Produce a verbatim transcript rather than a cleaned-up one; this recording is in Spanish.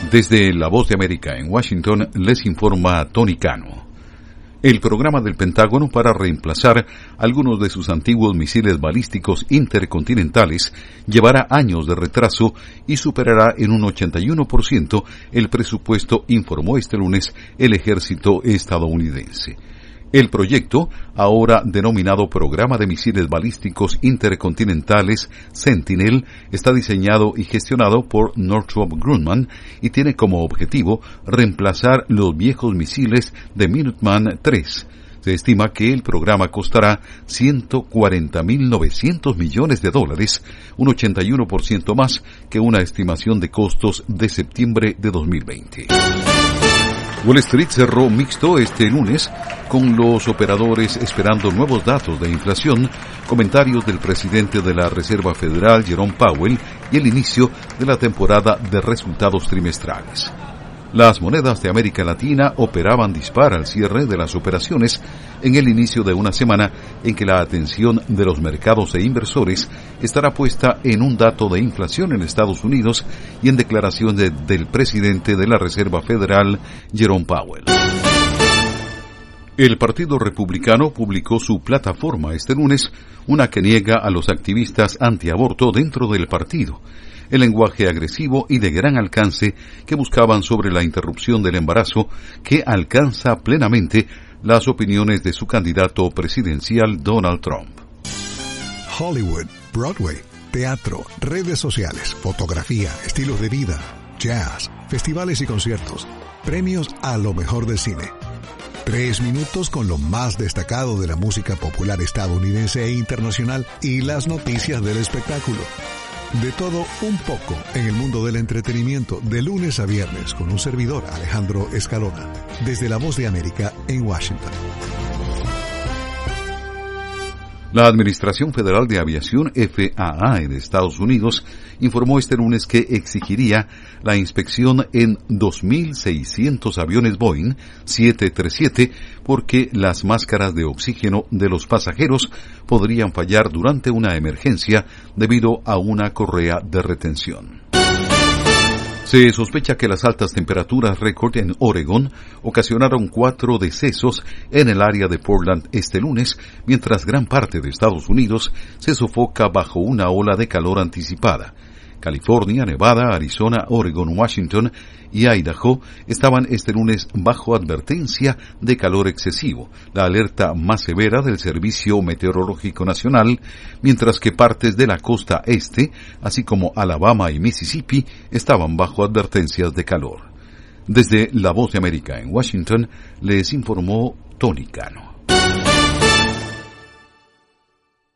Desde La Voz de América en Washington les informa Tony Cano. El programa del Pentágono para reemplazar algunos de sus antiguos misiles balísticos intercontinentales llevará años de retraso y superará en un ochenta y uno por ciento el presupuesto, informó este lunes el ejército estadounidense. El proyecto, ahora denominado Programa de Misiles Balísticos Intercontinentales Sentinel, está diseñado y gestionado por Northrop Grumman y tiene como objetivo reemplazar los viejos misiles de Minuteman tres. Se estima que el programa costará ciento cuarenta mil novecientos millones de dólares, un ochenta y uno por ciento más que una estimación de costos de septiembre de dos mil veinte. Wall Street cerró mixto este lunes, con los operadores esperando nuevos datos de inflación, comentarios del presidente de la Reserva Federal, Jerome Powell, y el inicio de la temporada de resultados trimestrales. Las monedas de América Latina operaban dispar al cierre de las operaciones en el inicio de una semana en que la atención de los mercados e inversores estará puesta en un dato de inflación en Estados Unidos y en declaraciones de, del presidente de la Reserva Federal, Jerome Powell. El Partido Republicano publicó su plataforma este lunes, una que niega a los activistas antiaborto dentro del partido el lenguaje agresivo y de gran alcance que buscaban sobre la interrupción del embarazo, que alcanza plenamente las opiniones de su candidato presidencial Donald Trump. Hollywood, Broadway, teatro, redes sociales, fotografía, estilos de vida, jazz, festivales y conciertos, premios a lo mejor del cine. Tres minutos con lo más destacado de la música popular estadounidense e internacional y las noticias del espectáculo. De todo un poco en el mundo del entretenimiento, de lunes a viernes, con un servidor, Alejandro Escalona, desde La Voz de América en Washington. La Administración Federal de Aviación, F A A, de Estados Unidos, informó este lunes que exigiría la inspección en dos mil seiscientos aviones Boeing siete treinta y siete porque las máscaras de oxígeno de los pasajeros podrían fallar durante una emergencia debido a una correa de retención. Se sospecha que las altas temperaturas récord en Oregón ocasionaron cuatro decesos en el área de Portland este lunes, mientras gran parte de Estados Unidos se sofoca bajo una ola de calor anticipada. California, Nevada, Arizona, Oregón, Washington y Idaho estaban este lunes bajo advertencia de calor excesivo, la alerta más severa del Servicio Meteorológico Nacional, mientras que partes de la costa este, así como Alabama y Mississippi, estaban bajo advertencias de calor. Desde La Voz de América en Washington, les informó Tony Cano.